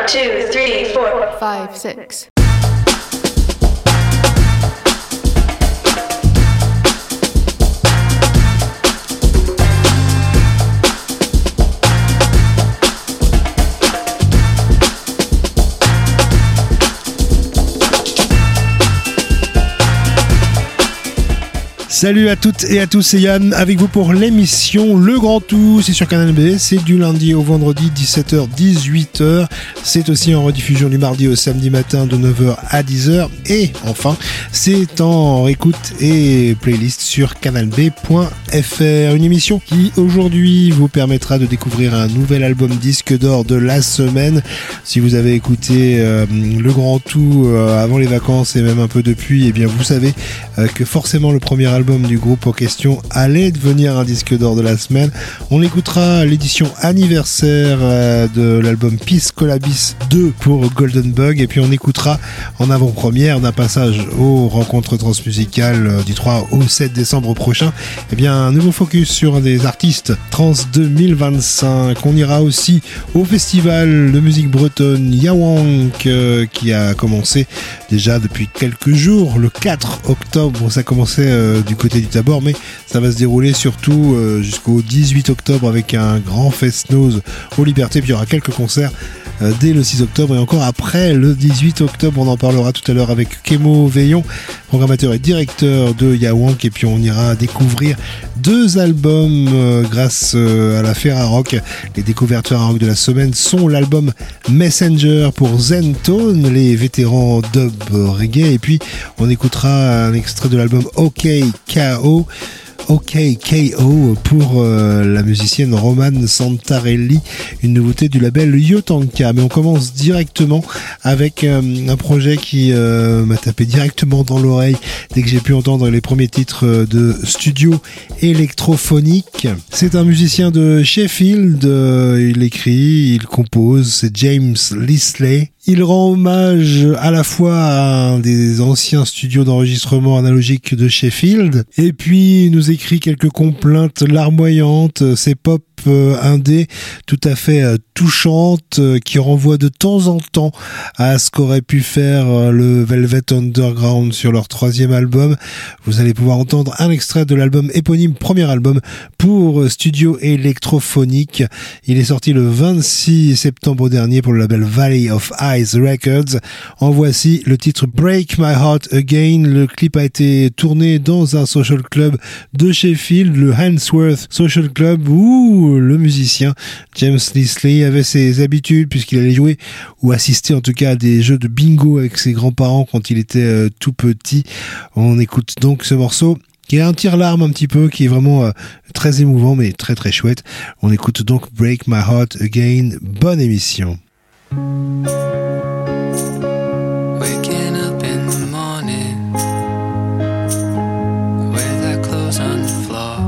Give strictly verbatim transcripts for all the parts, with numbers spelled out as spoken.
two, three, four, five, six. Salut à toutes et à tous, c'est Yann avec vous pour l'émission Le Grand Tout, c'est sur Canal B, c'est du lundi au vendredi dix-sept heures dix-huit heures, c'est aussi en rediffusion du mardi au samedi matin de neuf heures à dix heures et enfin c'est en écoute et playlist sur canal b point f r, une émission qui aujourd'hui vous permettra de découvrir un nouvel album disque d'or de la semaine. Si vous avez écouté euh, Le Grand Tout euh, avant les vacances et même un peu depuis, et eh bien vous savez euh, que forcément le premier album du groupe en question allait devenir un disque d'or de la semaine. On écoutera l'édition anniversaire euh, de l'album Peace Collabis deux pour Golden Bug, et puis on écoutera en avant-première d'un passage aux rencontres transmusicales euh, du trois au sept décembre prochain, et bien un nouveau focus sur un des artistes trans deux mille vingt-cinq. On ira aussi au festival de musique bretonne Yawank euh, qui a commencé déjà depuis quelques jours, le quatre octobre. Ça commençait euh, du côté du Tabor, mais ça va se dérouler surtout euh, jusqu'au dix-huit octobre avec un grand fest-noz aux Libertés, puis il y aura quelques concerts euh, dès le six octobre et encore après le dix-huit octobre. On en parlera tout à l'heure avec Kémo Veillon, programmateur et directeur de Yawank, et puis on ira découvrir deux albums euh, grâce euh, à la Ferrarock. Les découvertes Ferrarock de la semaine sont l'album Messenger pour Zentone, les vétérans dub reggae, et puis on écoutera un extrait de l'album OK K O OK K O pour euh, la musicienne Romane Santarelli, une nouveauté du label Yotanka. Mais on commence directement avec euh, un projet qui euh, m'a tapé directement dans l'oreille dès que j'ai pu entendre les premiers titres de studio électrophonique. C'est un musicien de Sheffield, euh, il écrit, il compose, c'est James Lisley. Il rend hommage à la fois à un des anciens studios d'enregistrement analogique de Sheffield, et puis il nous écrit quelques complaintes larmoyantes, c'est pop euh, indé tout à fait euh, touchante, euh, qui renvoie de temps en temps à ce qu'aurait pu faire euh, le Velvet Underground sur leur troisième album. Vous allez pouvoir entendre un extrait de l'album éponyme, premier album pour euh, studio électrophonique. Il est sorti le vingt-six septembre dernier pour le label Valley of Eyes Records. En voici le titre Break My Heart Again. Le clip a été tourné dans un social club de Sheffield, le Handsworth Social Club, où le musicien James Lisley avait ses habitudes puisqu'il allait jouer ou assister en tout cas à des jeux de bingo avec ses grands-parents quand il était euh, tout petit. On écoute donc ce morceau qui a un tire-larme un petit peu, qui est vraiment euh, très émouvant mais très très chouette. On écoute donc Break My Heart Again. Bonne émission. Waking up in the morning with our clothes on the floor.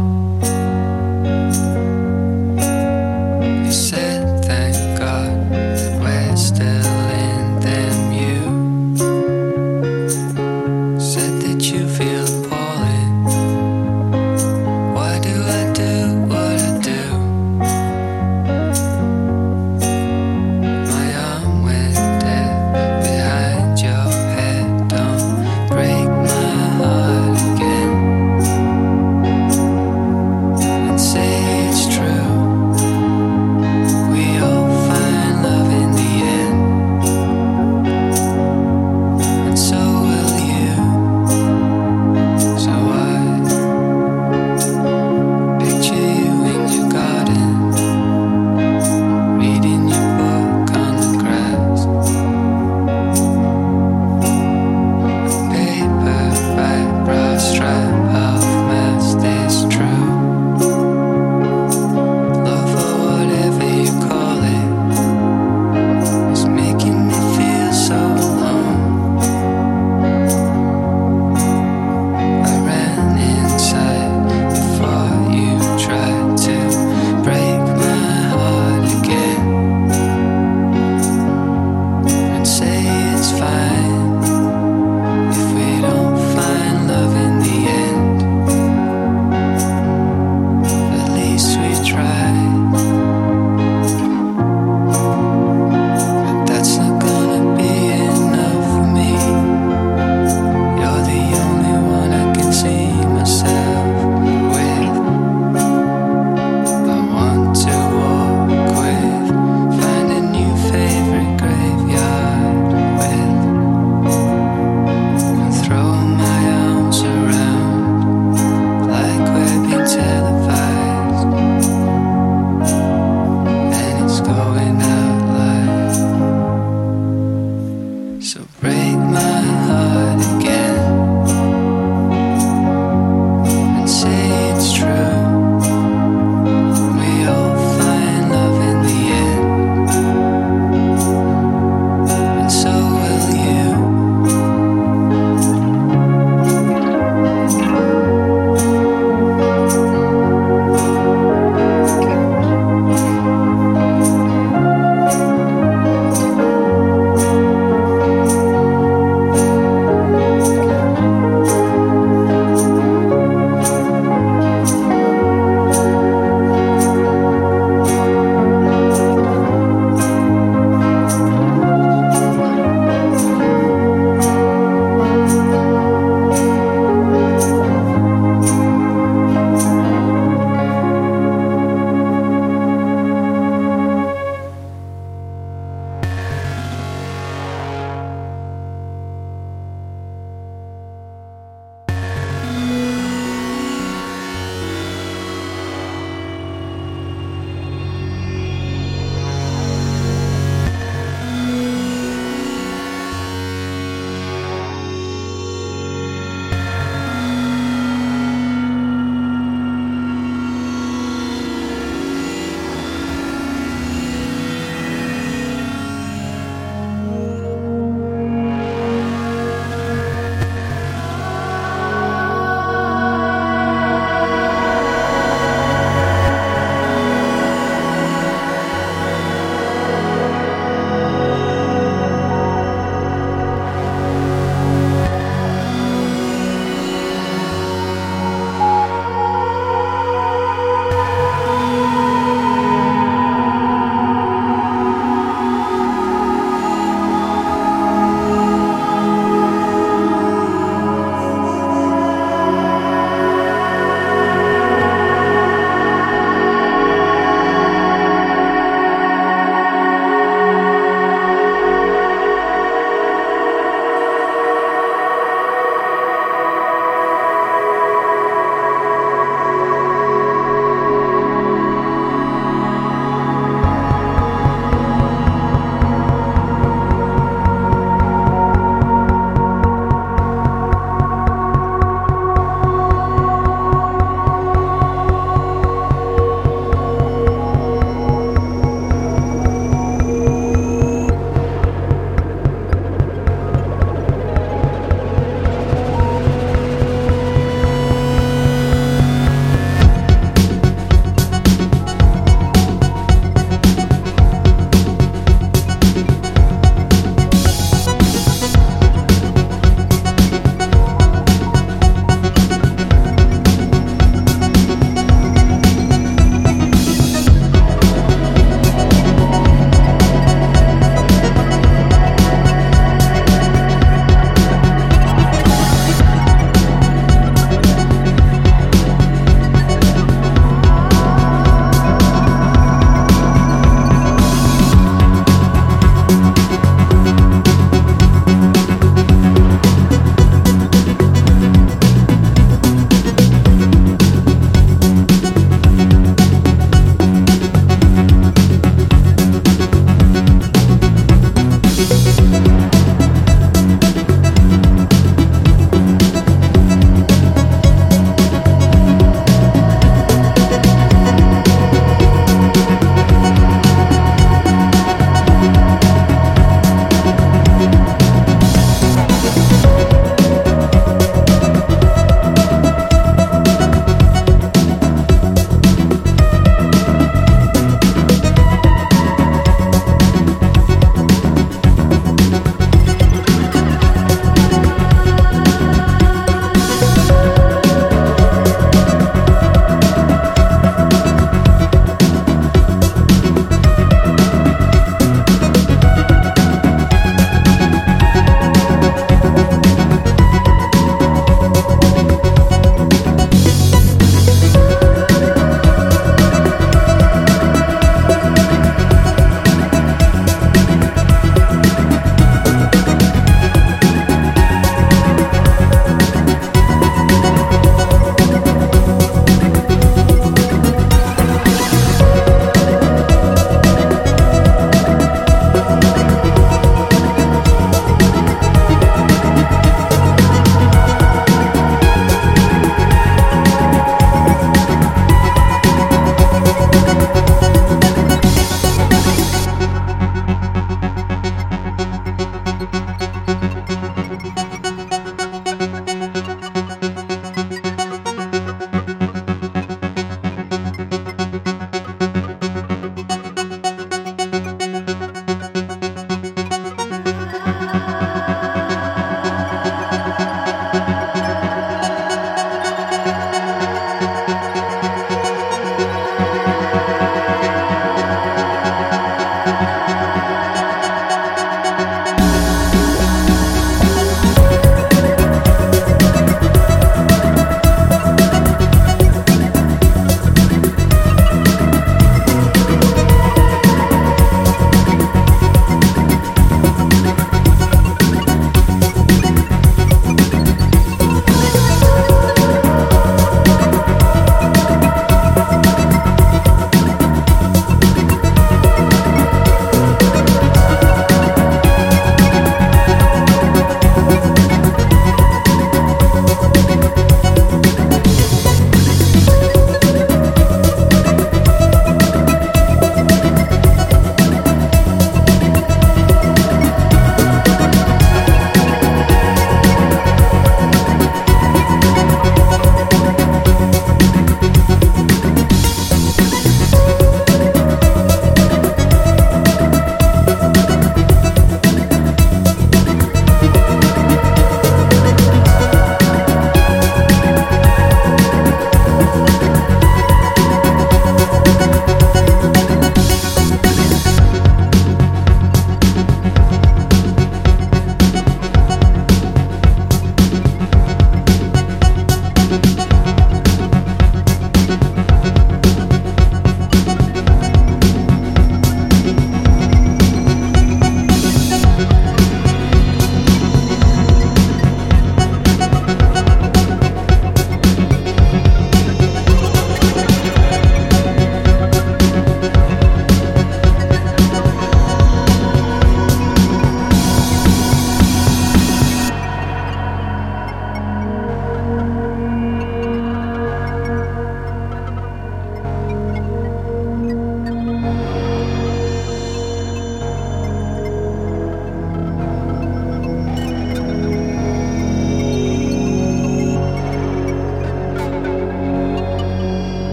You said thank God that we're still in them. You said that you feel appalling. Why do I do what I do? My arm went dead behind your head. Don't break my heart again and say it's true. We all find love in the end.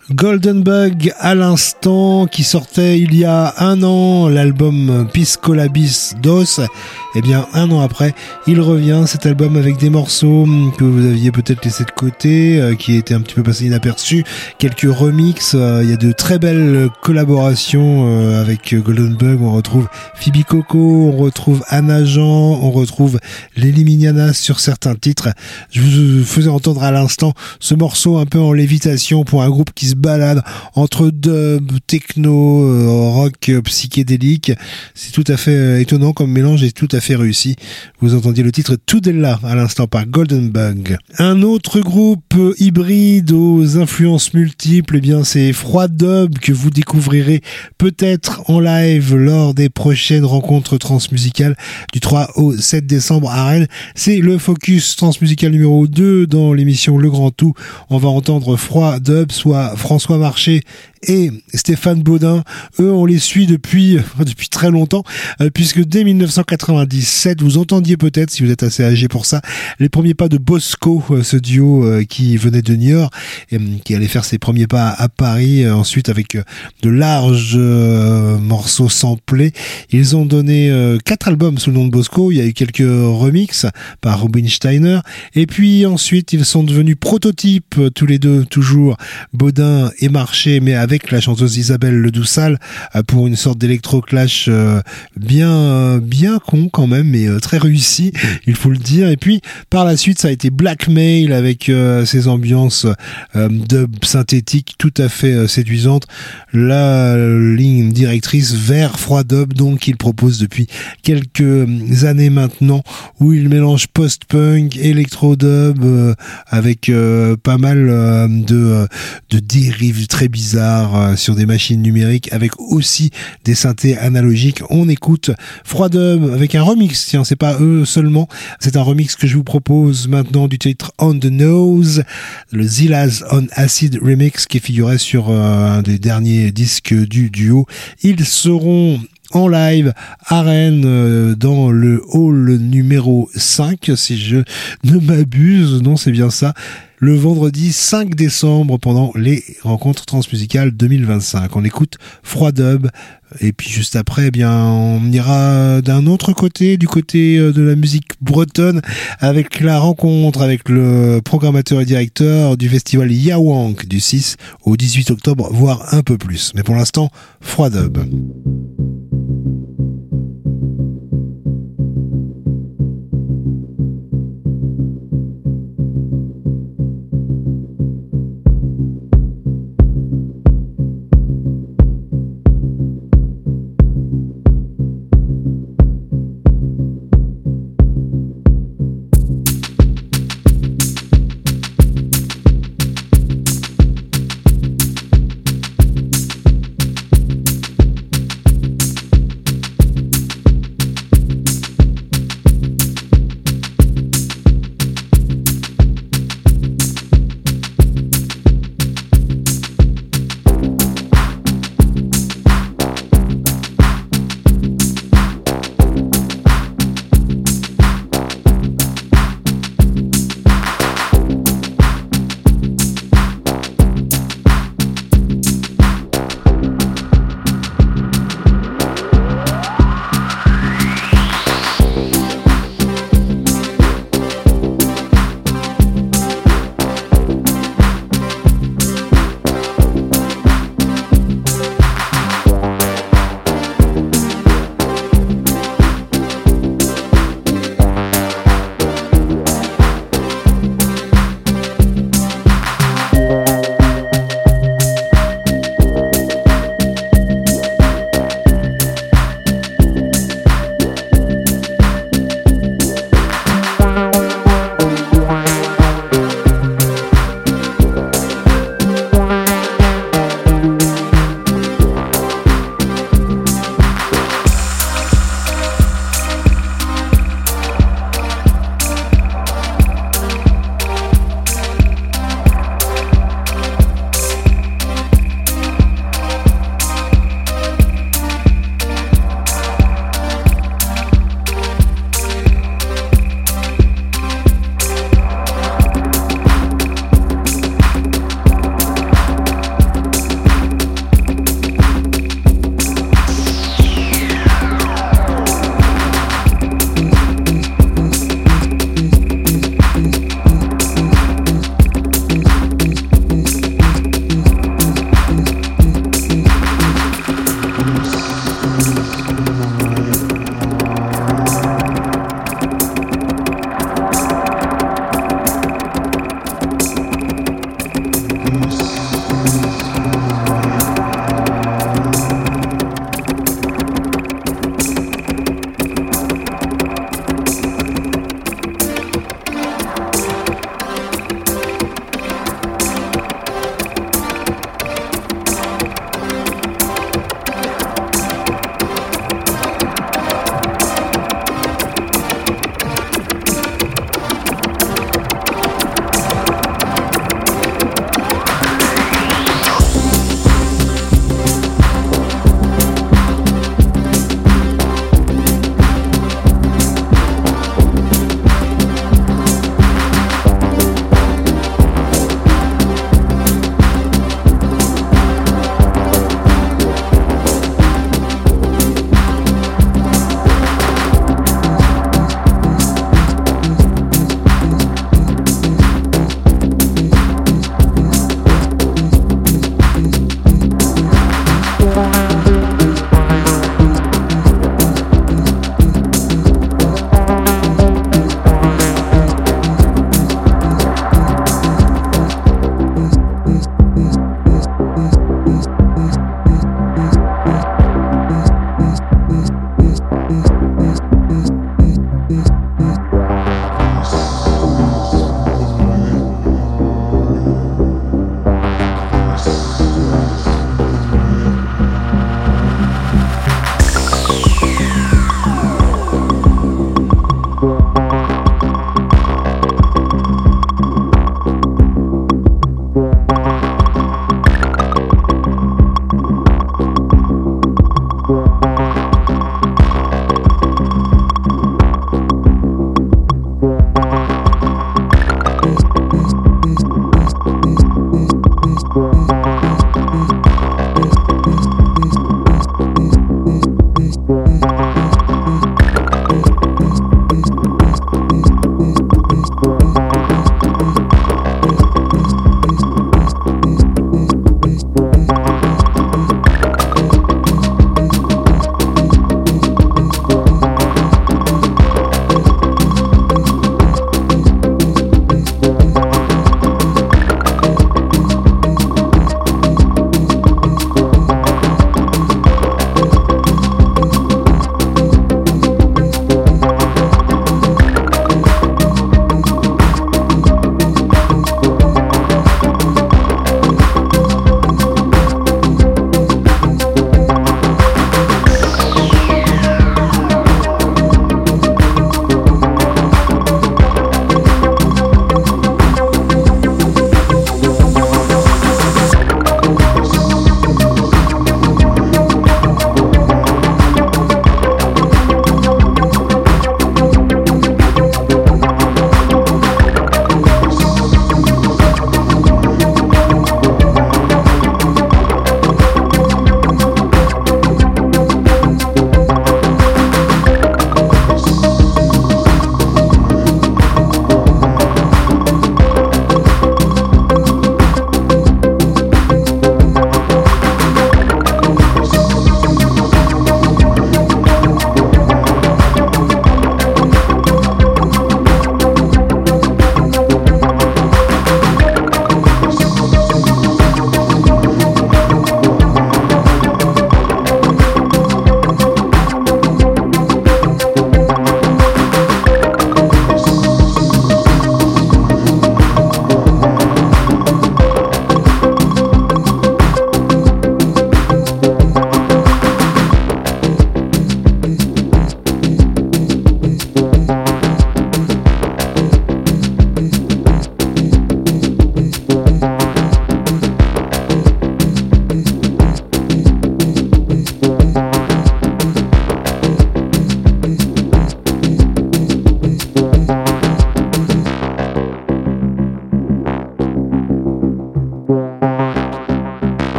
Golden Bug à l'instant, qui sortait il y a un an, l'album Piscolabis Dos. Et bien un an après, il revient, cet album, avec des morceaux que vous aviez peut-être laissés de côté, euh, qui étaient un petit peu passés inaperçus, quelques remixes. Euh, il y a de très belles collaborations euh, avec Golden Bug. On retrouve Phoebe Coco, on retrouve Anna Jean, on retrouve Lely Mignana sur certains titres. Je vous faisais entendre à l'instant ce morceau un peu en lévitation pour un groupe qui se balade entre dub, techno, euh, rock euh, psychédélique. C'est tout à fait euh, étonnant comme mélange et tout à fait réussi. Vous entendiez le titre Tudela à l'instant par Golden Bug. Un autre groupe euh, hybride aux influences multiples, eh bien c'est Froid Dub, que vous découvrirez peut-être en live lors des prochaines rencontres transmusicales du trois au sept décembre à Rennes. C'est le focus transmusical numéro deux dans l'émission Le Grand Tout. On va entendre Froid Dub, soit François Marché et Stéphane Baudin. Eux, on les suit depuis depuis très longtemps, euh, puisque dès dix-neuf cent quatre-vingt-dix-sept, vous entendiez peut-être, si vous êtes assez âgé pour ça, les premiers pas de Bosco, euh, ce duo euh, qui venait de New York et euh, qui allait faire ses premiers pas à Paris, euh, ensuite avec euh, de larges euh, morceaux samplés. Ils ont donné euh, quatre albums sous le nom de Bosco. Il y a eu quelques remixes par Robin Steiner, et puis ensuite ils sont devenus Prototype, euh, tous les deux, toujours Baudin et Marché, mais avec avec la chanteuse Isabelle Ledoussal, pour une sorte d'électro-clash euh, bien bien con quand même, mais euh, très réussi, il faut le dire. Et puis par la suite, ça a été Blackmail avec euh, ses ambiances euh, dub synthétiques tout à fait euh, séduisantes. La ligne directrice vers Froid Dub, donc, il propose depuis quelques années maintenant, où il mélange post-punk, électro-dub euh, avec euh, pas mal euh, de, de dérives très bizarres sur des machines numériques, avec aussi des synthés analogiques. On écoute Froid Dub avec un remix. Tiens, c'est pas eux seulement, c'est un remix que je vous propose maintenant du titre On the Nose, le Zillaz on Acid remix, qui figurait sur euh, un des derniers disques du duo. Ils seront en live à Rennes, euh, dans le hall numéro cinq, si je ne m'abuse. Non, c'est bien ça. Le vendredi cinq décembre, pendant les rencontres transmusicales deux mille vingt-cinq. On écoute Froid Dub, et puis juste après, eh bien, on ira d'un autre côté, du côté de la musique bretonne, avec la rencontre avec le programmateur et directeur du festival Yawank du six au dix-huit octobre, voire un peu plus. Mais pour l'instant, Froid Dub.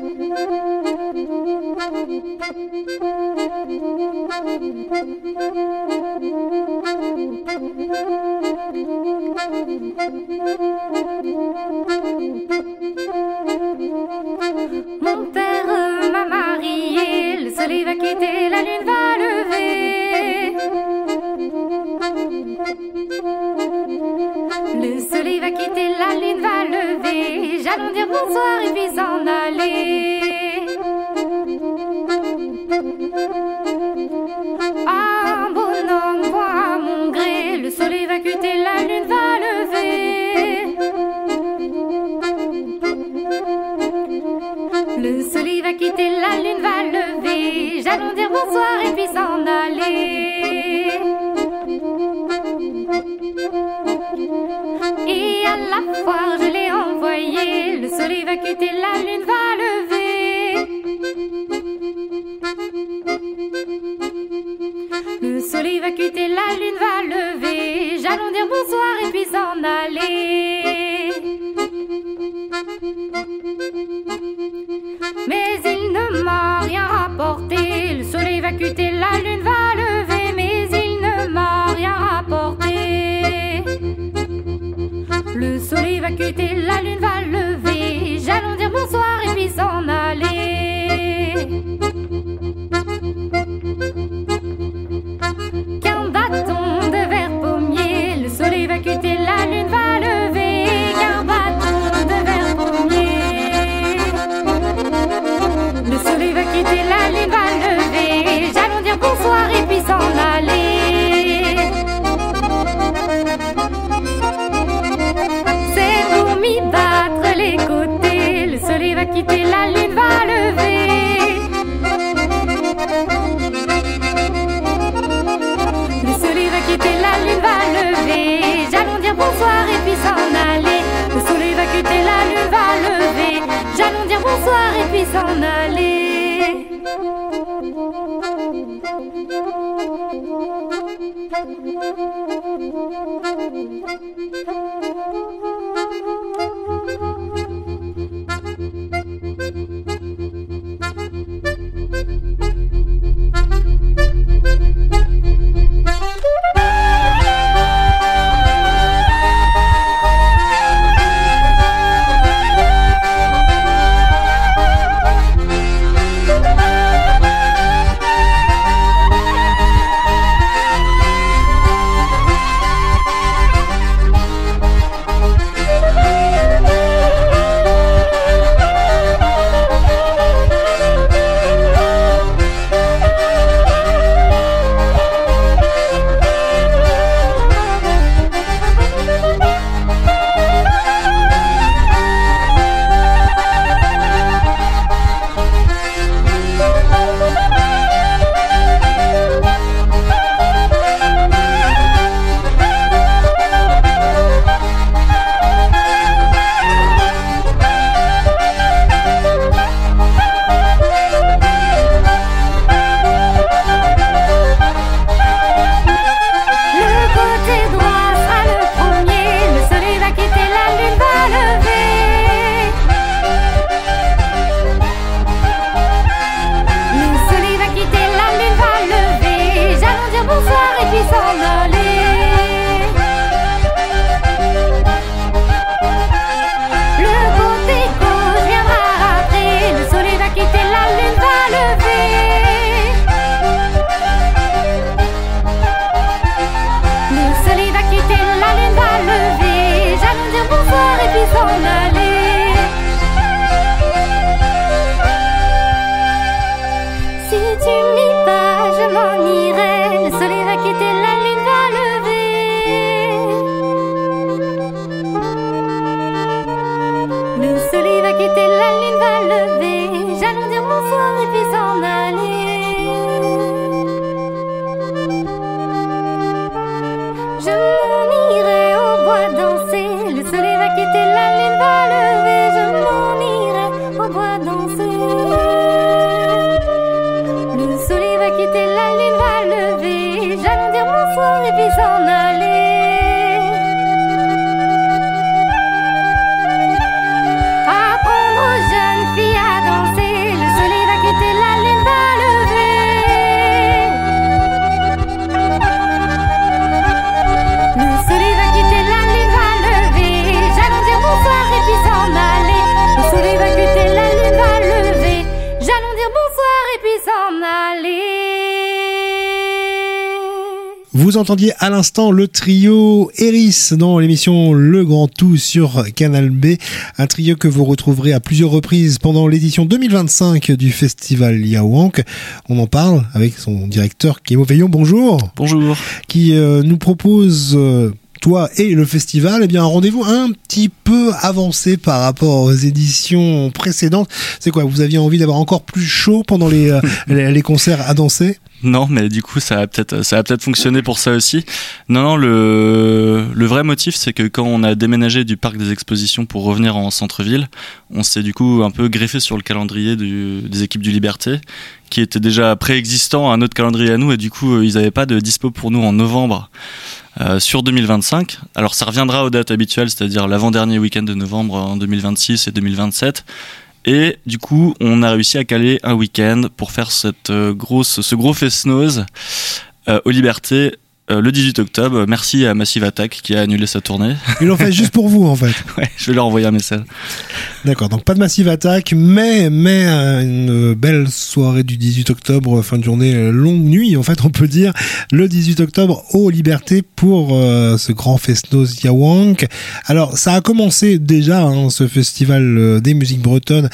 Mon père m'a marié, le soleil va quitter, la lune va lever. Le soleil va quitter, la lune va lever. J'allons dire bonsoir et puis s'en aller. Ah, bonhomme, moi à mon gré, le soleil va quitter, la lune va lever. Le soleil va quitter, la lune va lever. J'allons dire bonsoir et puis s'en aller. Et à la foire je l'ai envoyé. Le soleil va quitter, la lune va lever. Le soleil va quitter, la lune va lever. J'allons dire bonsoir et puis s'en aller. Mais il ne m'a rien rapporté. Le soleil va quitter, la lune va lever. Mais il ne m'a rien rapporté. Le soleil va quitter, la lune va lever. J'allons dire bonsoir et puis s'en aller. Qu'un bâton de verre pommier. Le soleil va quitter, la lune va lever. Qu'un bâton de verre pommier. Le soleil va quitter, la lune va lever. J'allons dire bonsoir et puis s'en aller. C'est pour m'y battre les côtés. Le soleil va quitter, la lune va lever. Le soleil va quitter, la lune va lever. J'allons dire bonsoir et puis s'en aller. Le soleil va quitter, la lune va lever. J'allons dire bonsoir et puis s'en aller. Apprendre aux jeunes filles à danser. Vous entendiez à l'instant le trio Eris dans l'émission Le Grand Tout sur Canal B, un trio que vous retrouverez à plusieurs reprises pendant l'édition deux mille vingt-cinq du festival Yaouank. On en parle avec son directeur Kimo Veillon. Bonjour. Bonjour. Qui euh, nous propose... Euh, toi et le festival, eh bien un rendez-vous un petit peu avancé par rapport aux éditions précédentes. C'est quoi, vous aviez envie d'avoir encore plus chaud pendant les, euh, les, les concerts à danser ? Non, mais du coup, ça va peut-être, ça va peut-être fonctionner pour ça aussi. Non, non, le, le vrai motif, c'est que quand on a déménagé du parc des expositions pour revenir en centre-ville, on s'est du coup un peu greffé sur le calendrier du, des équipes du Liberté, qui était déjà préexistant à notre calendrier à nous, et du coup, ils n'avaient pas de dispo pour nous en novembre. Euh, sur deux mille vingt-cinq. Alors ça reviendra aux dates habituelles, c'est-à-dire l'avant-dernier week-end de novembre en deux mille vingt-six et deux mille vingt-sept. Et du coup, on a réussi à caler un week-end pour faire cette euh, grosse, ce gros fest-noz euh, aux Libertés euh, le dix-huit octobre. Merci à Massive Attack qui a annulé sa tournée. Ils l'ont fait juste pour vous en fait. Ouais, je vais leur envoyer un message. D'accord, donc pas de Massive Attack, mais, mais une belle soirée du dix-huit octobre, fin de journée, longue nuit en fait on peut dire, le dix-huit octobre aux Libertés pour euh, ce grand fest-noz Yaouank. Alors ça a commencé déjà hein, ce festival euh, des musiques bretonnes,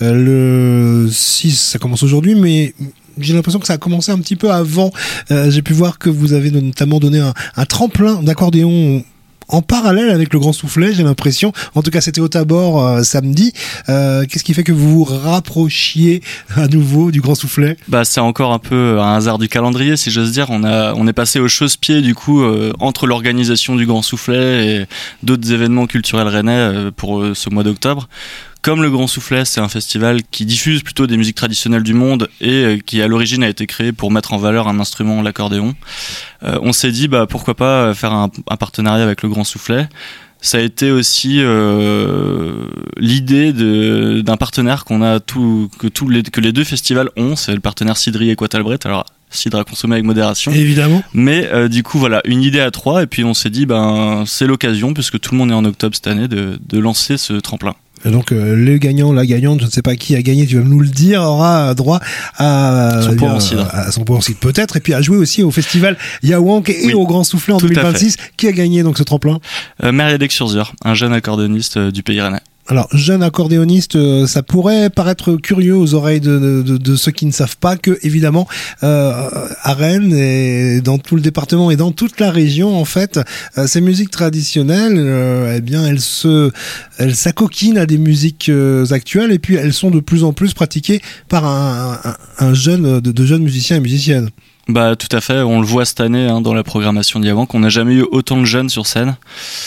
euh, le six, ça commence aujourd'hui, mais... j'ai l'impression que ça a commencé un petit peu avant. Euh, j'ai pu voir que vous avez notamment donné un, un tremplin d'accordéon en parallèle avec le Grand Soufflet, j'ai l'impression. En tout cas, c'était au Tabor euh, samedi. Euh, qu'est-ce qui fait que vous vous rapprochiez à nouveau du Grand Soufflet ? Bah, c'est encore un peu un hasard du calendrier, si j'ose dire. On a, on est passé au chausse-pied, du coup, euh, entre l'organisation du Grand Soufflet et d'autres événements culturels rennais euh, pour euh, ce mois d'octobre. Comme le Grand Soufflet, c'est un festival qui diffuse plutôt des musiques traditionnelles du monde et qui à l'origine a été créé pour mettre en valeur un instrument, l'accordéon. Euh, on s'est dit bah pourquoi pas faire un, un partenariat avec le Grand Soufflet. Ça a été aussi euh, l'idée de, d'un partenaire qu'on a tout, que tous les que les deux festivals ont, c'est le partenaire Cidri et Quatalbret. Alors cidre à consommer avec modération. Évidemment. Mais euh, du coup voilà, une idée à trois et puis on s'est dit ben c'est l'occasion puisque tout le monde est en octobre cette année de de lancer ce tremplin. Donc euh, le gagnant, la gagnante, je ne sais pas qui a gagné, tu vas nous le dire, aura droit à son point en cidre, à son point en cidre peut-être, et puis à jouer aussi au festival Yaouank et oui, au Grand Soufflet en deux mille vingt-six. Qui a gagné donc ce tremplin ? euh, Meriadec Surzur, un jeune accordéoniste euh, du Pays Rennais. Alors, jeune accordéoniste, euh, ça pourrait paraître curieux aux oreilles de, de, de ceux qui ne savent pas que, évidemment, euh, à Rennes et dans tout le département et dans toute la région, en fait, euh, ces musiques traditionnelles, euh, eh bien, elles se, elles s'acoquinent à des musiques euh, actuelles et puis elles sont de plus en plus pratiquées par un, un, un jeune, de, de jeunes musiciens et musiciennes. Bah, tout à fait. On le voit cette année hein, dans la programmation de Yaouank. On n'a jamais eu autant de jeunes sur scène.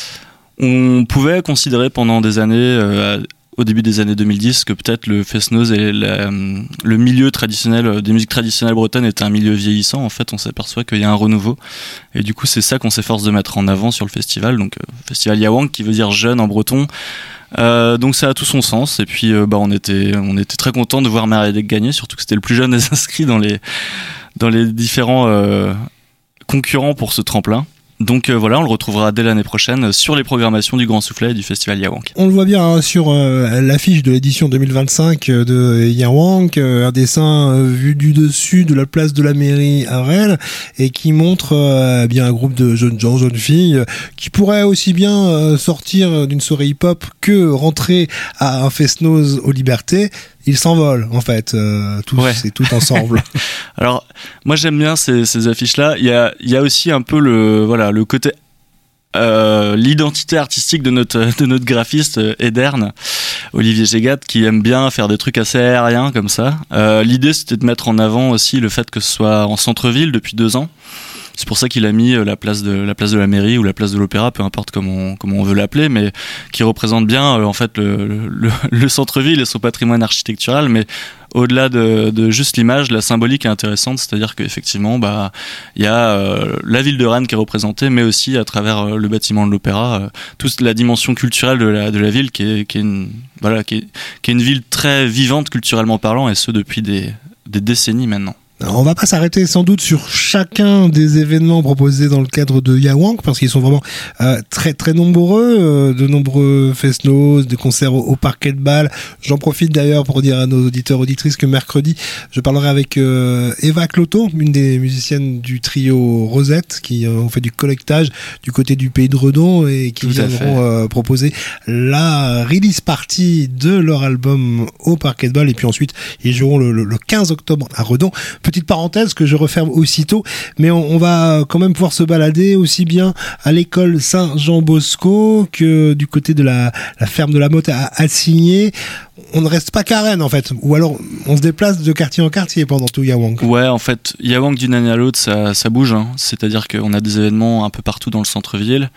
On pouvait considérer pendant des années, euh, au début des années deux mille dix, que peut-être le fest-noz et la, le milieu traditionnel des musiques traditionnelles bretonnes était un milieu vieillissant. En fait, on s'aperçoit qu'il y a un renouveau. Et du coup, c'est ça qu'on s'efforce de mettre en avant sur le festival. Donc, euh, festival Yaouank, qui veut dire jeune en breton. Euh, donc ça a tout son sens. Et puis, euh, bah, on était, on était très contents de voir Meriadec gagner, surtout que c'était le plus jeune des inscrits dans les, dans les différents euh, concurrents pour ce tremplin. Donc euh, voilà, on le retrouvera dès l'année prochaine sur les programmations du Grand Soufflet et du Festival Yaouank. On le voit bien hein, sur euh, l'affiche de l'édition deux mille vingt-cinq de Yaouank, euh, un dessin euh, vu du dessus de la place de la mairie à Rennes et qui montre euh, bien un groupe de jeunes gens, jeunes filles euh, qui pourraient aussi bien euh, sortir d'une soirée hip-hop que rentrer à un fest-noz aux Libertés. Ils s'envolent en fait, euh, tous ouais. et tout ensemble. Alors moi j'aime bien ces, ces affiches-là. Il y a, il y a aussi un peu le voilà le côté euh, l'identité artistique de notre de notre graphiste Edern, Olivier Gégat, qui aime bien faire des trucs assez aériens comme ça. Euh, l'idée c'était de mettre en avant aussi le fait que ce soit en centre-ville depuis deux ans. C'est pour ça qu'il a mis la place de la place de la mairie ou la place de l'opéra, peu importe comment on, comment on veut l'appeler, mais qui représente bien euh, en fait le, le, le centre-ville et son patrimoine architectural. Mais au-delà de, de juste l'image, la symbolique est intéressante, c'est-à-dire qu'effectivement, bah, il y a euh, la ville de Rennes qui est représentée, mais aussi à travers euh, le bâtiment de l'opéra, euh, toute la dimension culturelle de la de la ville, qui est qui est une voilà qui est, qui est une ville très vivante culturellement parlant, et ce depuis des des décennies maintenant. On va pas s'arrêter sans doute sur chacun des événements proposés dans le cadre de Yawang parce qu'ils sont vraiment euh, très très nombreux, euh, de nombreux fest-noz, des concerts au, au Parquet de Bâle. J'en profite d'ailleurs pour dire à nos auditeurs auditrices que mercredi je parlerai avec euh, Eva Cloto, une des musiciennes du trio Rosette qui euh, ont fait du collectage du côté du Pays de Redon et qui Tout viendront euh, proposer la release party de leur album au Parquet de Bâle et puis ensuite ils joueront le, le, le quinze octobre à Redon. Petite parenthèse que je referme aussitôt, mais on, on va quand même pouvoir se balader aussi bien à l'école Saint-Jean-Bosco que du côté de la, la ferme de la Motte à Assigné. On ne reste pas qu'à Rennes en fait, ou alors on se déplace de quartier en quartier pendant tout Yawang. Ouais, en fait, Yawang d'une année à l'autre, ça, ça bouge, hein. C'est-à-dire qu'on a des événements un peu partout dans le centre-ville.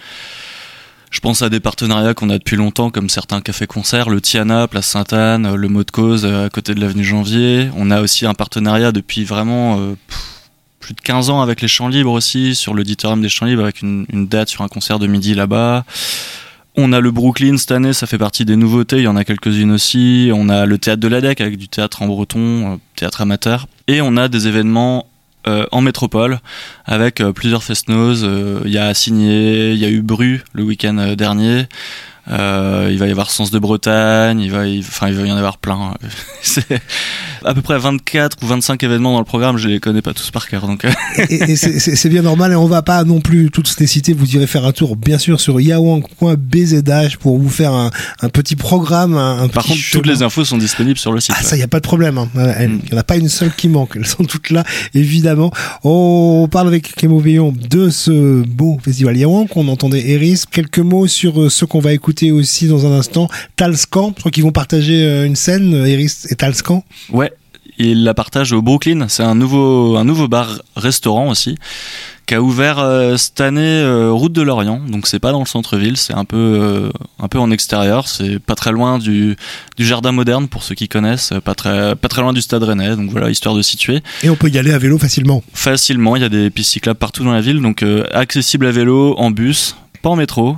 Je pense à des partenariats qu'on a depuis longtemps, comme certains cafés-concerts, le Tiana, Place Sainte-Anne, le Mot de Cause à côté de l'avenue Janvier. On a aussi un partenariat depuis vraiment euh, pff, plus de quinze ans avec les Champs Libres aussi, sur l'auditorium des Champs Libres, avec une, une date sur un concert de midi là-bas. On a le Brooklyn cette année, ça fait partie des nouveautés, il y en a quelques-unes aussi. On a le théâtre de la D E C avec du théâtre en breton, euh, théâtre amateur. Et on a des événements Euh, en métropole avec euh, plusieurs fest-noz. Il euh, y a Assigné, il y a eu Bru le week-end euh, dernier. Euh, il va y avoir Sens de Bretagne, il va, y... enfin il va y en avoir plein. C'est à peu près vingt-quatre ou vingt-cinq événements dans le programme, je les connais pas tous par cœur. Donc. et et c'est, c'est, c'est bien normal et on va pas non plus toutes les citer. Vous irez faire un tour bien sûr sur yawang point b z h pour vous faire un, un petit programme. Un, un par petit contre, chemin. toutes les infos sont disponibles sur le site. Ah ouais. ça y a pas de problème. Hein. Il mm. y en a pas une seule qui manque. Elles sont toutes là évidemment. On parle avec Clément Veillon de ce beau festival Yawang qu'on entendait Eris. Quelques mots sur ce qu'on va écouter aussi dans un instant. Talscan, je crois qu'ils vont partager une scène, Eris et Talscan. Ouais, ils la partagent au Brooklyn. C'est un nouveau, un nouveau bar-restaurant aussi, qui a ouvert euh, cette année euh, route de Lorient. Donc c'est pas dans le centre-ville, c'est un peu, euh, un peu en extérieur. C'est pas très loin du, du jardin moderne pour ceux qui connaissent, pas très, pas très loin du Stade Rennais. Donc voilà, histoire de situer. Et on peut y aller à vélo facilement. Facilement, il y a des pistes cyclables partout dans la ville, donc euh, accessible à vélo, en bus. Pas en métro,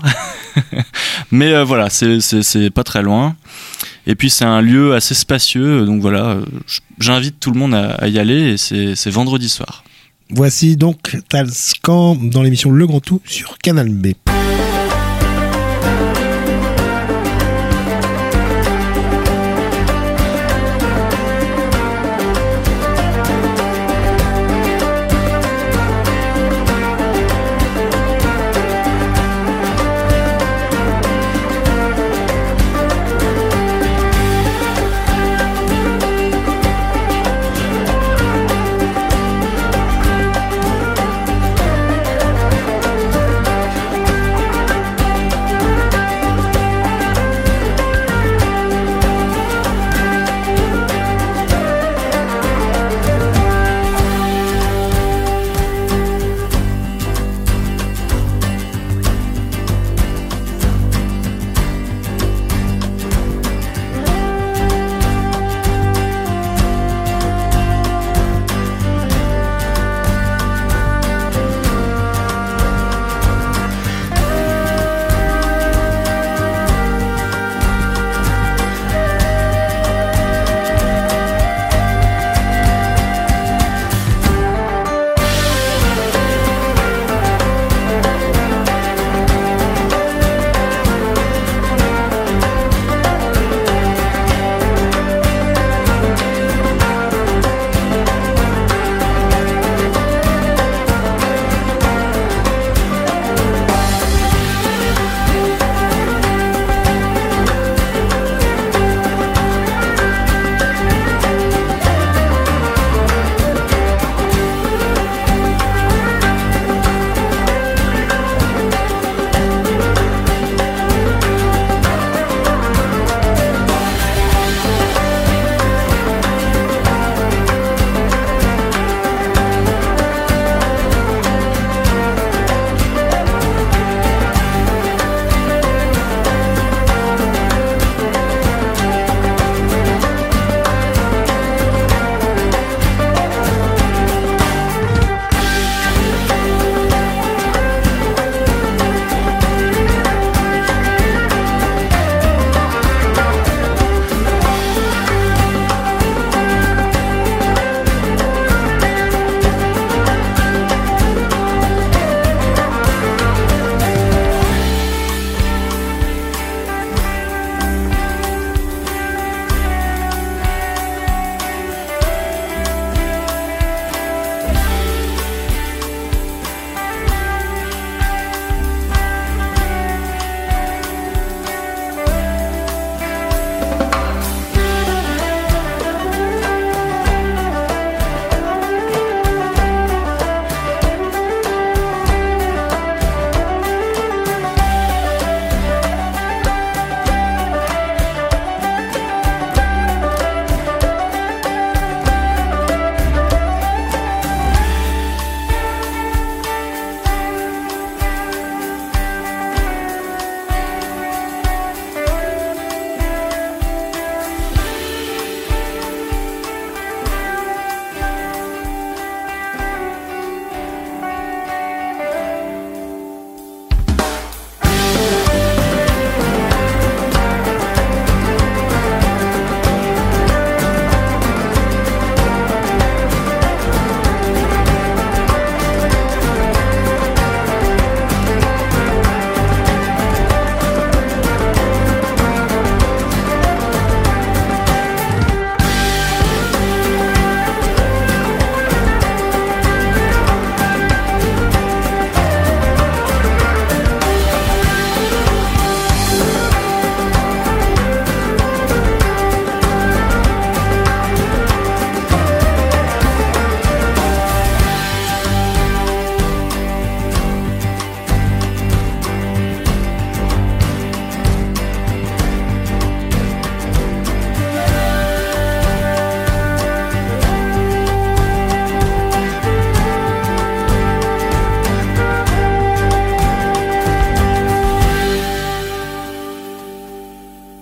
mais euh, voilà, c'est, c'est, c'est pas très loin. Et puis c'est un lieu assez spacieux, donc voilà, euh, j'invite tout le monde à, à y aller et c'est, c'est vendredi soir. Voici donc Talscan dans l'émission Le Grand Tout sur Canal B.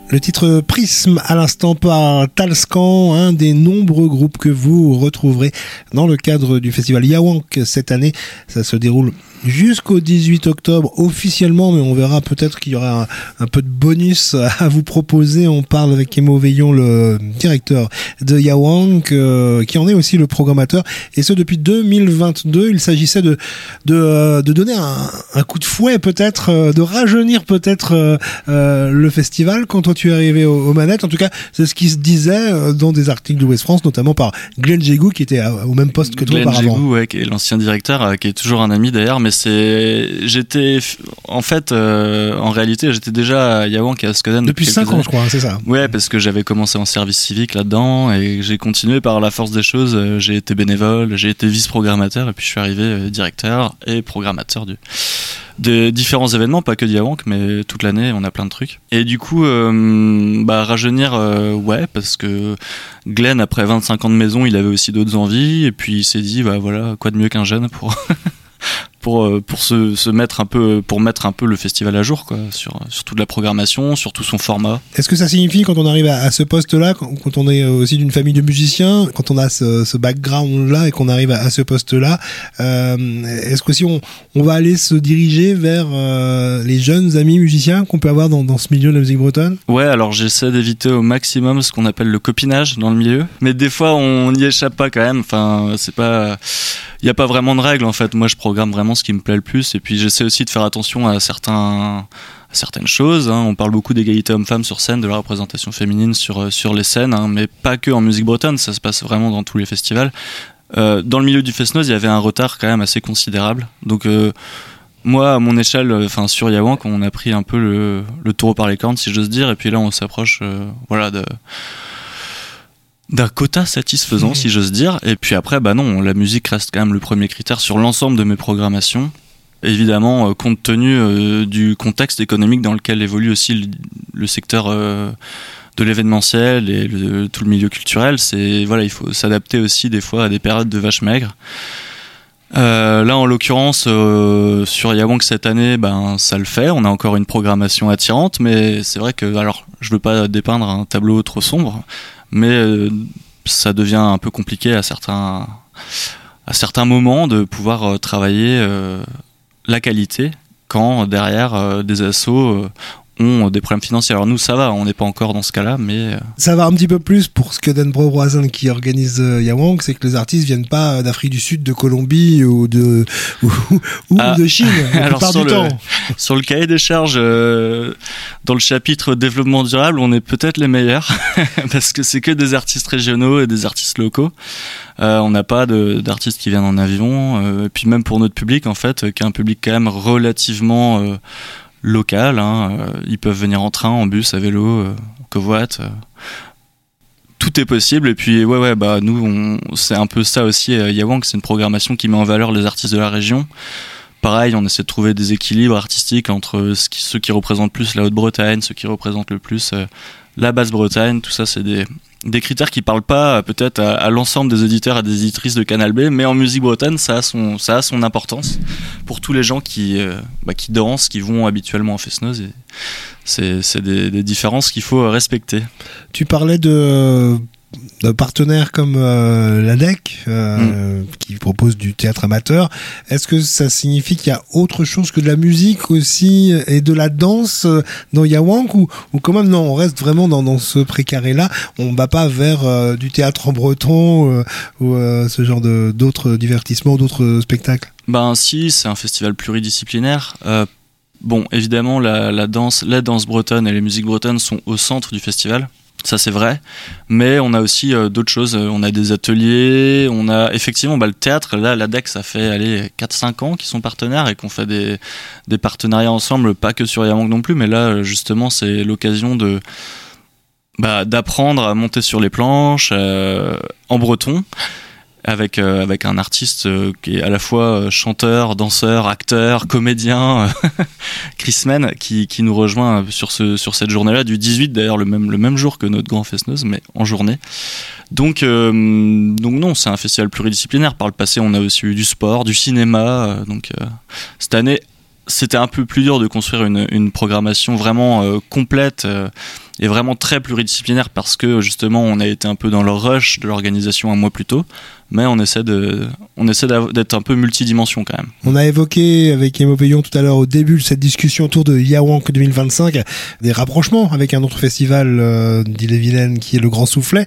Le titre Prisme à l'instant par Talscan, un des nombreux groupes que vous retrouverez dans le cadre du festival Yawank cette année. Ça se déroule jusqu'au dix-huit octobre officiellement, mais on verra peut-être qu'il y aura un, un peu de bonus à vous proposer. On parle avec Emo Veillon, le directeur de Yawank, euh, qui en est aussi le programmateur, et ce depuis deux mille vingt-deux. Il s'agissait de de, de donner un, un coup de fouet peut-être, de rajeunir peut-être euh, euh, le festival quand toi tu es arrivé aux, aux manettes. En tout cas, c'est ce qui se disait dans des articles de Ouest France, notamment par Glenn Jégou, qui était au même poste que toi Glenn auparavant. Jégou, ouais, qui est l'ancien directeur, qui est toujours un ami d'ailleurs, mais c'est, j'étais, en fait, euh, en réalité, j'étais déjà à Yawank et à Skoden depuis cinq ans, je crois, hein, c'est ça. Ouais, parce que j'avais commencé en service civique là-dedans et j'ai continué par la force des choses. J'ai été bénévole, j'ai été vice-programmateur et puis je suis arrivé directeur et programmateur du des différents événements, pas que de Yawank, mais toute l'année on a plein de trucs. Et du coup, euh, bah rajeunir, euh, ouais, parce que Glenn, après vingt-cinq ans de maison, il avait aussi d'autres envies et puis il s'est dit, bah voilà, quoi de mieux qu'un jeune pour pour pour se, se mettre un peu, pour mettre un peu le festival à jour, quoi, sur sur toute la programmation, sur tout son format. Est-ce que ça signifie, quand on arrive à, à ce poste-là, quand, quand on est aussi d'une famille de musiciens, quand on a ce, ce background-là et qu'on arrive à, à ce poste-là, euh, est-ce qu'aussi on on va aller se diriger vers euh, les jeunes amis musiciens qu'on peut avoir dans dans ce milieu de la musique bretonne? Ouais, alors j'essaie d'éviter au maximum ce qu'on appelle le copinage dans le milieu, mais des fois on n'y échappe pas quand même. Enfin, c'est pas, il y a pas vraiment de règles en fait. Moi, je programme vraiment ce qui me plaît le plus, et puis j'essaie aussi de faire attention à certains à certaines choses, hein. On parle beaucoup d'égalité homme-femme sur scène, de la représentation féminine sur sur les scènes, hein, mais pas que en musique bretonne, ça se passe vraiment dans tous les festivals. Euh, dans le milieu du Fest-Noz, il y avait un retard quand même assez considérable, donc euh, moi, à mon échelle, enfin sur Yawank, on a pris un peu le, le taureau par les cornes, si j'ose dire, et puis là on s'approche euh, voilà de d'un quota satisfaisant, mmh. si j'ose dire. Et puis après, bah non, la musique reste quand même le premier critère sur l'ensemble de mes programmations. Évidemment, euh, compte tenu euh, du contexte économique dans lequel évolue aussi le, le secteur euh, de l'événementiel et le, tout le milieu culturel, c'est voilà, il faut s'adapter aussi des fois à des périodes de vaches maigres. Euh, là, en l'occurrence, euh, sur Yawank cette année, ben ça le fait. On a encore une programmation attirante, mais c'est vrai que, alors, je veux pas dépeindre un tableau trop sombre, mais euh, ça devient un peu compliqué à certains à certains moments de pouvoir euh, travailler euh, la qualité quand derrière euh, des assos euh, ont des problèmes financiers. Alors nous, ça va, on n'est pas encore dans ce cas-là, mais... Ça va un petit peu plus pour Skoden Broazen qui organise euh, Yawank, c'est que les artistes viennent pas d'Afrique du Sud, de Colombie ou de ou, ou ah, de Chine, la plupart du le, temps. Sur le cahier des charges, euh, dans le chapitre développement durable, on est peut-être les meilleurs, parce que c'est que des artistes régionaux et des artistes locaux. Euh, on n'a pas de, d'artistes qui viennent en avion, euh, et puis même pour notre public, en fait, qui est un public quand même relativement... Euh, local, hein, euh, ils peuvent venir en train, en bus, à vélo, euh, en covoite, euh, tout est possible. Et puis ouais ouais bah nous on, c'est un peu ça aussi, euh, Yawank, c'est une programmation qui met en valeur les artistes de la région. Pareil, on essaie de trouver des équilibres artistiques entre ce qui, ceux qui représentent plus la Haute-Bretagne, ceux qui représentent le plus euh, la Basse-Bretagne. Tout ça, c'est des des critères qui parlent pas peut-être à, à l'ensemble des auditeurs et des éditrices de Canal B, mais en musique bretonne, ça a son, ça a son importance pour tous les gens qui, euh, bah, qui dansent, qui vont habituellement en Fest-Noz, et c'est, c'est des, des différences qu'il faut respecter. Tu parlais de, de partenaires comme euh, l'A D E C, euh, mm. qui propose du théâtre amateur. Est-ce que ça signifie qu'il y a autre chose que de la musique aussi et de la danse dans Yawank, ou, ou quand même non, on reste vraiment dans, dans ce précaré-là, on va pas vers euh, du théâtre en breton euh, ou euh, ce genre de, d'autres divertissements, d'autres spectacles? Ben si, c'est un festival pluridisciplinaire. Euh, bon, évidemment, la, la danse, la danse bretonne et les musiques bretonnes sont au centre du festival. Ça c'est vrai, mais on a aussi euh, d'autres choses. On a des ateliers, on a effectivement bah, le théâtre. Là, l'A D E C, ça fait aller quatre cinq ans qu'ils sont partenaires et qu'on fait des, des partenariats ensemble, pas que sur Yawank non plus, mais là justement c'est l'occasion de bah, d'apprendre à monter sur les planches euh, en breton, avec euh, avec un artiste euh, qui est à la fois euh, chanteur, danseur, acteur, comédien, euh, Chris Men, qui qui nous rejoint sur ce sur cette journée-là du dix-huit, d'ailleurs le même le même jour que notre grand Fest-Noz, mais en journée. Donc euh, donc non, c'est un festival pluridisciplinaire. Par le passé, on a aussi eu du sport, du cinéma, euh, donc euh, cette année c'était un peu plus dur de construire une, une programmation vraiment euh, complète euh, et vraiment très pluridisciplinaire parce que justement on a été un peu dans le rush de l'organisation un mois plus tôt, mais on essaie de, on essaie d'être un peu multidimension quand même. On a évoqué avec Emo Veillon tout à l'heure au début de cette discussion autour de Yawank deux mille vingt-cinq des rapprochements avec un autre festival euh, d'Ille-et-Vilaine qui est le Grand Soufflet.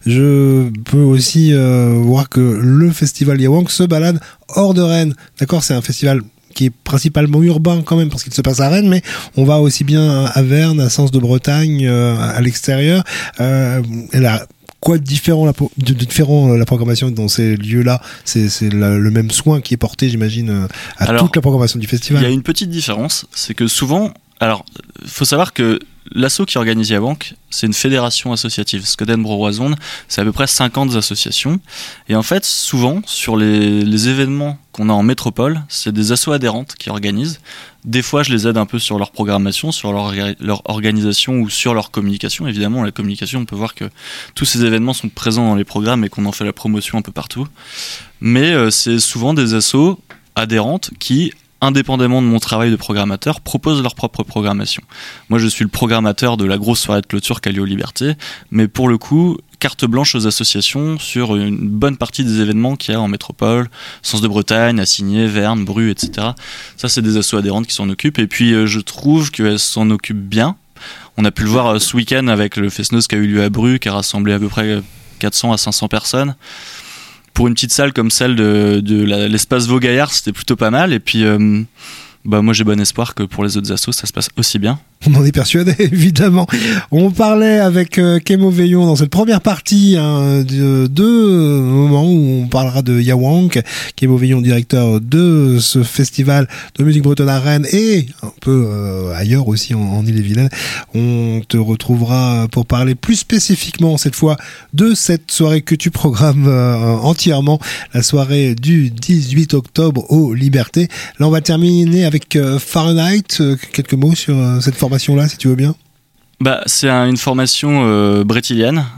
Je peux aussi euh, voir que le festival Yawank se balade hors de Rennes. D'accord, c'est un festival qui est principalement urbain quand même parce qu'il se passe à Rennes, mais on va aussi bien à Verne, à Sens de Bretagne, euh, à l'extérieur. Euh, elle a quoi de différent la, de, de différent la programmation dans ces lieux-là? C'est, c'est la, le même soin qui est porté, j'imagine, à alors, toute la programmation du festival. Il y a une petite différence, c'est que souvent, alors, faut savoir que l'asso qui organise Yawank, c'est une fédération associative. Scoden-Broroison, c'est à peu près cinquante associations. Et en fait, souvent, sur les, les événements qu'on a en métropole, c'est des assos adhérentes qui organisent. Des fois, je les aide un peu sur leur programmation, sur leur, leur organisation ou sur leur communication. Évidemment, la communication, on peut voir que tous ces événements sont présents dans les programmes et qu'on en fait la promotion un peu partout. Mais euh, c'est souvent des assos adhérentes qui, indépendamment de mon travail de programmateur, proposent leur propre programmation. Moi, je suis le programmateur de la grosse soirée de clôture Callio Liberté, mais pour le coup, carte blanche aux associations sur une bonne partie des événements qu'il y a en métropole, Sens de Bretagne, Assigné, Verne, Bru, et cetera. Ça, c'est des assos adhérentes qui s'en occupent, et puis euh, je trouve qu'elles s'en occupent bien. On a pu le voir euh, ce week-end avec le Fest-Noz qui a eu lieu à Bru, qui a rassemblé à peu près quatre cents à cinq cents personnes. Pour une petite salle comme celle de, de la, l'espace Vaugaillard, c'était plutôt pas mal. Et puis, euh, bah, moi, j'ai bon espoir que pour les autres assos, ça se passe aussi bien. On en est persuadé, évidemment. On parlait avec euh, Emo Veillon dans cette première partie hein, de deux moments où on parlera de Yawank. Emo Veillon, directeur de ce festival de musique bretonne à Rennes et un peu euh, ailleurs aussi en, en Ille-et-Vilaine. On te retrouvera pour parler plus spécifiquement cette fois de cette soirée que tu programmes euh, entièrement, la soirée du dix-huit octobre aux Libertés. Là, on va terminer avec euh, Fahrenheit. Euh, quelques mots sur euh, cette formation là, si tu veux bien. Bah, c'est un, une formation euh, brétilienne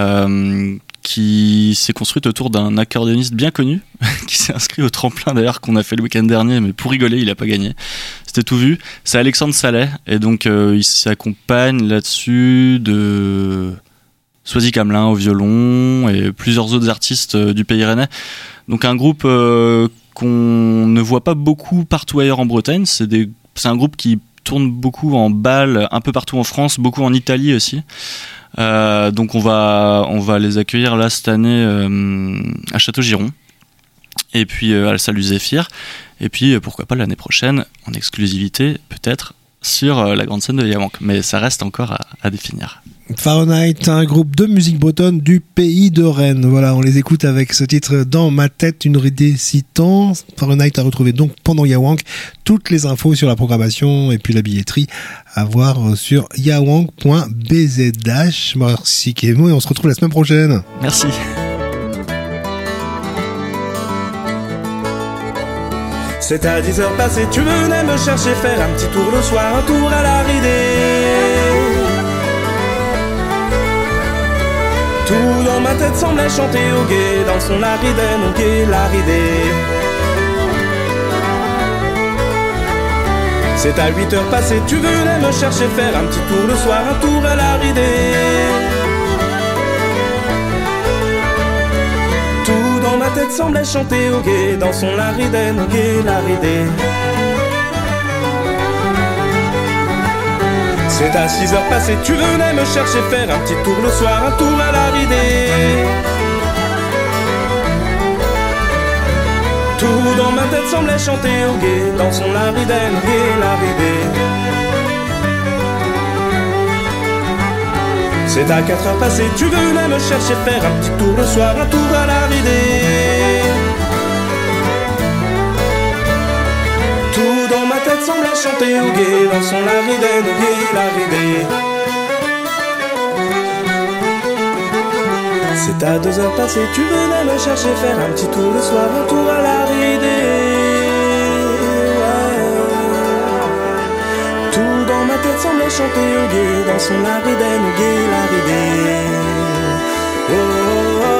euh, qui s'est construite autour d'un accordéoniste bien connu qui s'est inscrit au tremplin d'ailleurs qu'on a fait le week-end dernier, mais pour rigoler, il a pas gagné. C'était tout vu. C'est Alexandre Sallet et donc euh, il s'accompagne là-dessus de Soisy Camelin au violon et plusieurs autres artistes euh, du pays rennais. Donc un groupe euh, qu'on ne voit pas beaucoup partout ailleurs en Bretagne. C'est, des, c'est un groupe qui tourne beaucoup en bal un peu partout en France, beaucoup en Italie aussi. Euh, donc on va on va les accueillir là cette année euh, à Château-Giron et puis euh, à la salle du Zéphyr et puis euh, pourquoi pas l'année prochaine en exclusivité peut-être sur euh, la grande scène de Yawank, mais ça reste encore à, à définir. Fahrenheit, un groupe de musique bretonne du pays de Rennes. Voilà, on les écoute avec ce titre Dans ma tête, une idée si tant. Fahrenheit a retrouvé donc pendant Yawank toutes les infos sur la programmation et puis la billetterie à voir sur yawank point b z h. Merci Kémo et on se retrouve la semaine prochaine. Merci. C'est à dix heures passées, tu venais me chercher, faire un petit tour le soir, un tour à la ridée. Tout dans ma tête semblait chanter au guet, dans son laridène, au guet, la ridée. C'est à huit heures passées, tu venais me chercher, faire un petit tour le soir, un tour à la ridée. Tout dans ma tête semblait chanter au guet, dans son laridène, au guet, la ridée. C'est à six heures passées, tu venais me chercher, faire un petit tour le soir, un tour à la ridée. Tout dans ma tête semblait chanter au guet, dans son laridène, au guet, la ridée. C'est à quatre heures passées, tu venais me chercher, faire un petit tour le soir, un tour à la ridée. Tout dans ma tête semblait chanter au guet, dans son laridène, au guet, la ridée. C'est à deux heures passées, tu venais me chercher, faire un petit tour le soir, un tour à la ridée. Tout dans ma tête semblait chanter au guet, dans son laridène, au guet, la ridée. Oh, oh, oh.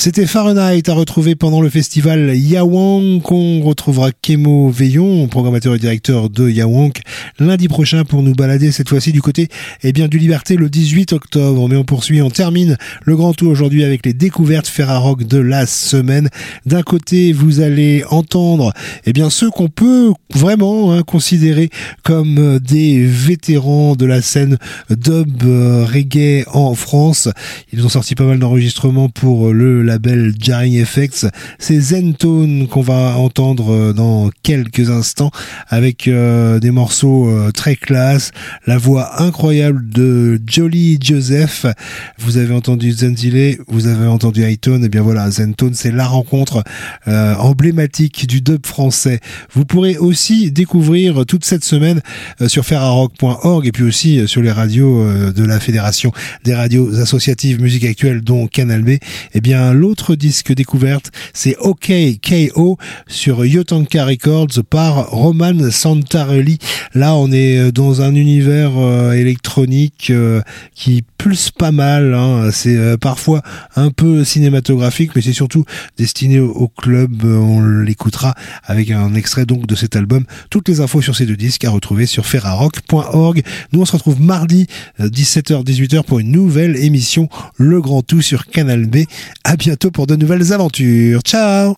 C'était Fahrenheit à retrouver pendant le festival Yawank. On retrouvera Kemo Veillon, programmateur et directeur de Yawank, lundi prochain pour nous balader cette fois-ci du côté eh bien, du Liberté le dix-huit octobre. Mais on poursuit, on termine le grand tour aujourd'hui avec les découvertes Ferrarock de la semaine. D'un côté, vous allez entendre eh bien, ceux qu'on peut vraiment hein, considérer comme des vétérans de la scène dub euh, reggae en France. Ils ont sorti pas mal d'enregistrements pour le label Jarring Effects. C'est Zentone qu'on va entendre dans quelques instants avec euh, des morceaux euh, très classe, la voix incroyable de Jolly Joseph. Vous avez entendu Zenzile, vous avez entendu Highton, et bien voilà, Zentone, c'est la rencontre euh, emblématique du dub français. Vous pourrez aussi découvrir toute cette semaine euh, sur ferrarock point org et puis aussi euh, sur les radios euh, de la Fédération des radios associatives musique actuelle, dont Canal B. Eh bien, l'autre disque découverte, c'est OK K O sur Yotanka Records par Roman Santarelli. Là, on est dans un univers euh, électronique euh, qui pulse pas mal. Hein. C'est euh, parfois un peu cinématographique, mais c'est surtout destiné au, au club. On l'écoutera avec un extrait donc de cet album. Toutes les infos sur ces deux disques à retrouver sur ferrarock point org. Nous, on se retrouve mardi euh, dix-sept heures dix-huit heures pour une nouvelle émission Le Grand Tout sur Canal B. À bientôt pour de nouvelles aventures. Ciao.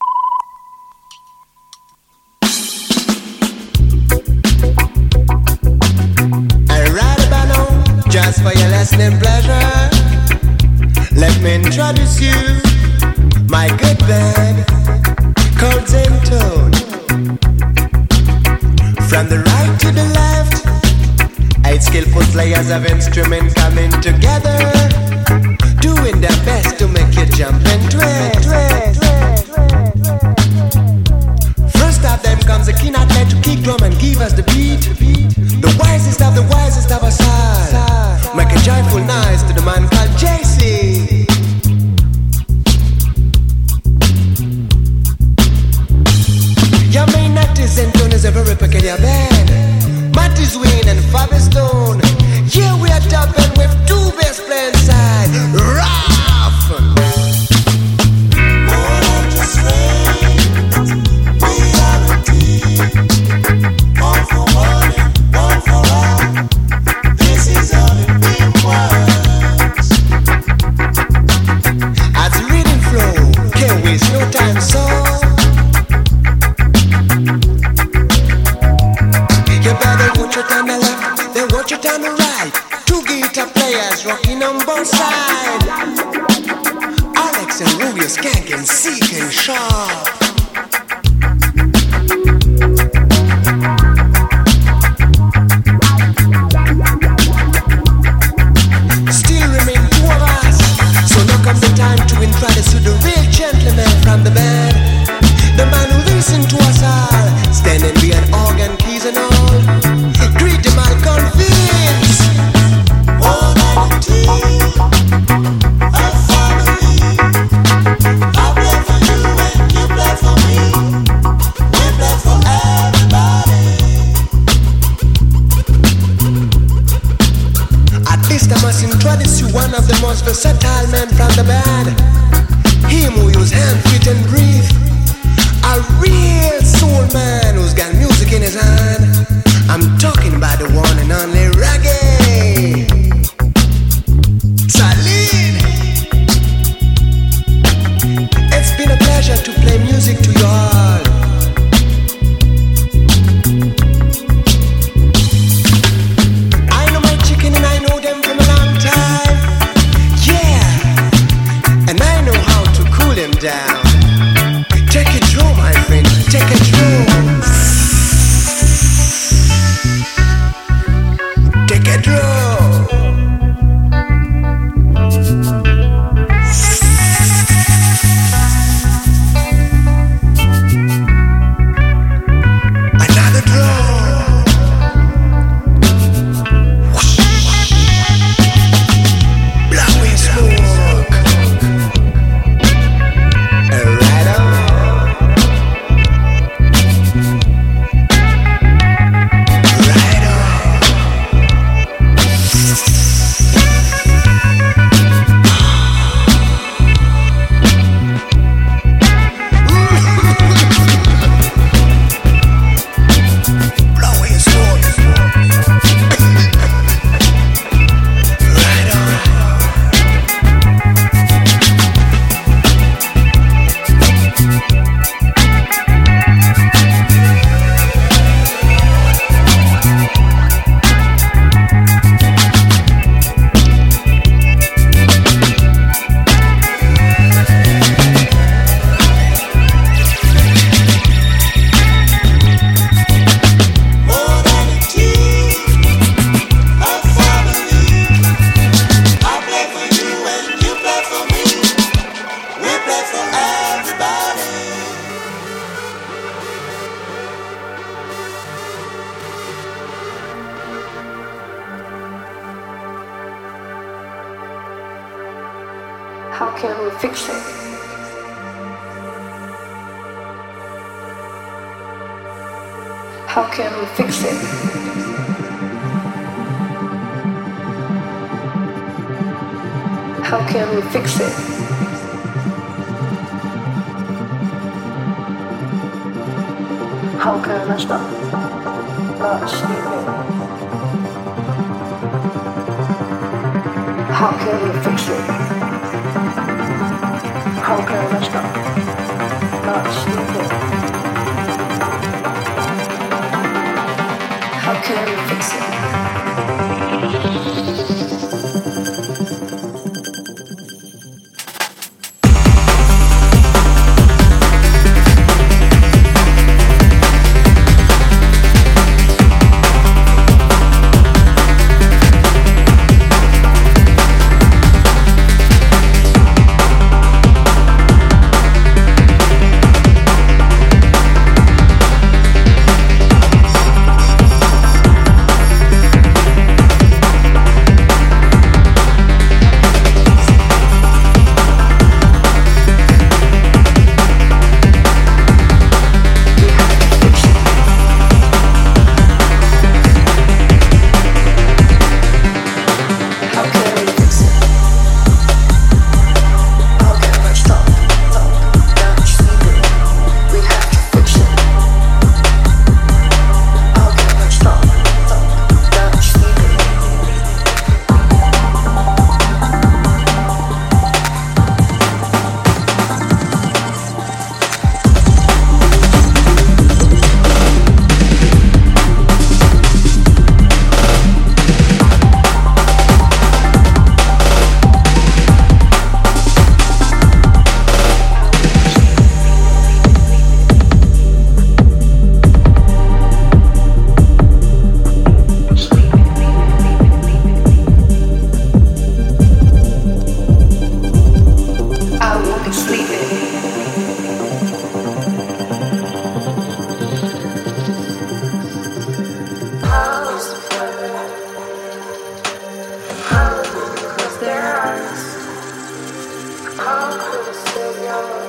Just for your listening pleasure, let me introduce you, my good band, called Zentone. From the right to the left, eight skillful players of instruments coming together, doing their best to make you jump and twist. First of them comes the keen athlete to kick drum and give us the beat. The wisest of the wisest of us all, make a joyful noise to the man called J C. You may notice Zentone is a very peculiar band. Matt is Wayne and Fabi Stone. Here we are topping with two bass playing side. Rough! More than just friends, we are a team. One for one and one for all. This is how it been works. As the reading flow, can't waste no time, so you better watch it on the left, then watch it on the right. Two guitar players rocking on both sides. Alex and Rubio skanking, seeking sharp. Still remain two of us, so now comes the time to introduce you the real gentleman from the band. The man who listens to us all, standing behind organ keys and all. Greet them all convince. One of the team, a family. I play for you and you play for me. We play for everybody. At least I must introduce you one of the most versatile men from the band. Him who use hand, feet and breathe. A real soul man who's got music in his hand. I'm talking about the one and only Reggae Salid. It's been a pleasure to play music to you all. I know my chicken and I know them from a long time. Yeah, and I know how to cool them down. Take it through, my friend, take it through. Take it through. How can we fix it? How can we fix it? How can we fix it? How can I stop not sleeping? How can we fix it? How can I stop not sleeping? How can we fix it?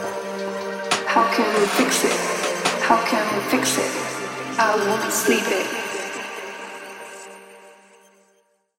How can we fix it? How can we fix it? I won't sleep it.